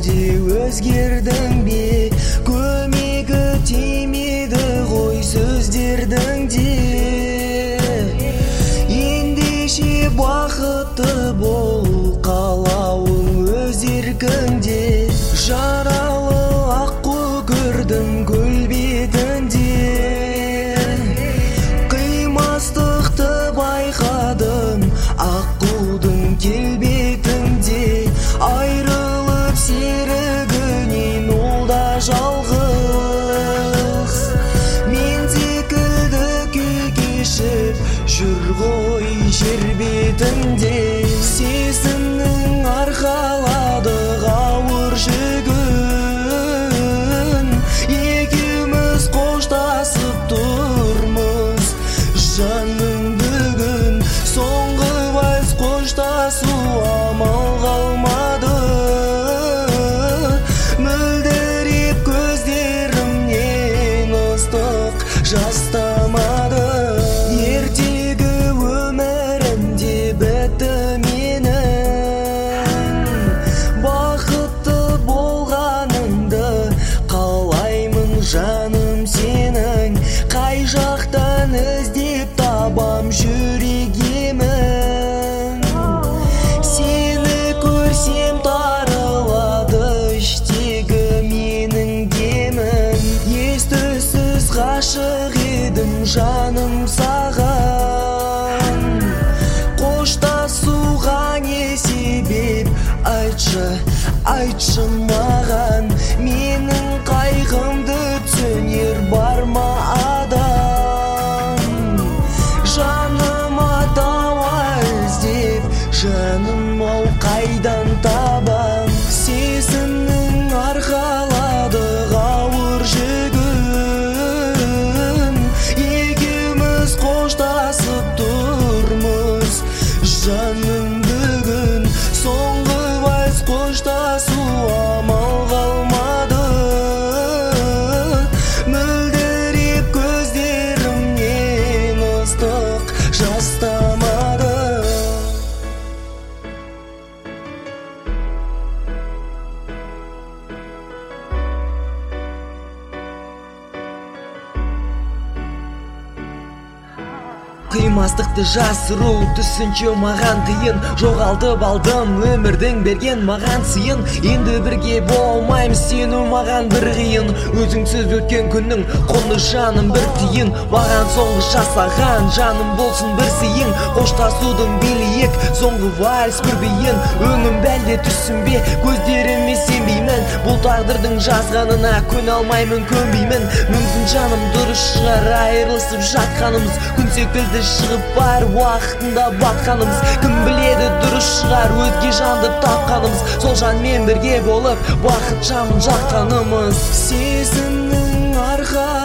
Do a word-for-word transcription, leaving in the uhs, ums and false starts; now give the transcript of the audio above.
әлде өзгердің бе? Көмегі тимейді ғой сөздердің де. Ендеше бақытты бол, қалауың өз еркіңде. Жаралы аққу көрдім көл бетінде, қимастықты байқадым аққудың келбетінде. Айрылып серігінен ол да жалғыз, мен секілді күй кешіп жүр ғой жер бетінде. Сезімнің арқаладық ауыр жүгін, екеуміз қоштасып тұрмыз жаным бүгін. Соңғы вальс қоштасу амал қалмады, мөлдіреп көздерімнен ыстық жас тамады. Ертегі өмірімде бітті менің, бақытты болғаныңды қалаймын жаным сенің. Қай жақтан іздеп табам жүрек емін, сені көрсем тарылады іштегі менің демім. Ес-түссіз ғашық едім жаным саған, қоштасуға не себеп? Айтшы, айтшы маған, менің қайғымды түсінер бар ма адам? Жаныма дауа іздеп, жаным ау қайдан табам? Сезімнің арқаладық ауыр жүгін, екеуміз қоштасып тұрмыз жаным бүгін. Соңғы вальс қоштасу амал қалмады, мөлдіреп көздерімнен ыстық жас тамады. Қимастықты жасыру түсінше маған қиын, жоғалтып алдым өмірдің берген маған сыйын. Енді бірге болмаймыз, сену маған бір қиын, өзіңсіз өткен күннің құны жаным бір тиын. Маған соңғы жасаған жаным болсын бір сыйың, қоштасудың белиек соңғы вальс бір биін. Өңім бәлде түсінбе, көздеріме сенбеймін, бұл тағдырдың жазғанына көне алмаймын, көнбеймін. Мүмкін жаным дұрыс шығар айырылысып жатқанымыз, күн секілді шығып бар уақытында батқанымыз. Кім біледі дұрыс шығар өзге жанды тапқанымыз, сол жанмен бірге болып бақыт жанын жаққанымыз. Сезімнің арқа